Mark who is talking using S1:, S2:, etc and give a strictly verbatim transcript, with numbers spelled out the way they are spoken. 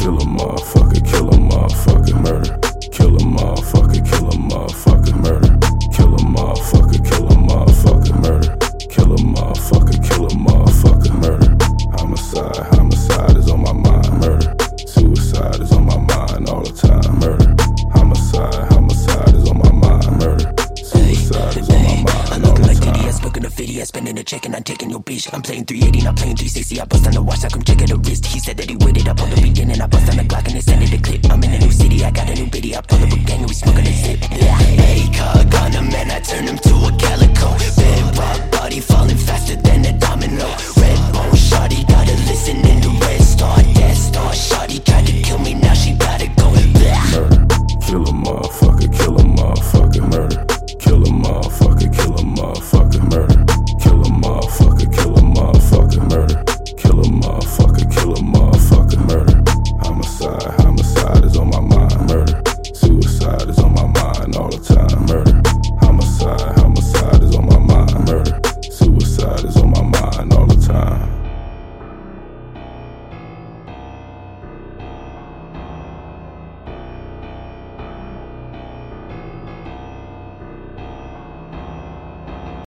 S1: Kill a motherfucker, kill a motherfucker, murder. Kill a motherfucker, kill a motherfucker, murder. Kill a motherfucker, kill a motherfucker, murder. Kill a motherfucker, kill a motherfucker, murder. Homicide, homicide is on my mind, murder. Suicide is on my mind all the time, murder. Homicide, homicide is on my mind, murder. Suicide is on my mind all the
S2: like
S1: time.
S2: D D S, booking a fifty, spending a check and I'm taking your bitch. I'm playing three eighty, not playing three sixty. I bust on the watch, I come check at the wrist. He said that he waited up on the beginning. I bust on the Glock and extended the clip. I'm in a new city, I got a new bitty. I pull up a gang and we smoking a zip. Yeah, hey, car gun.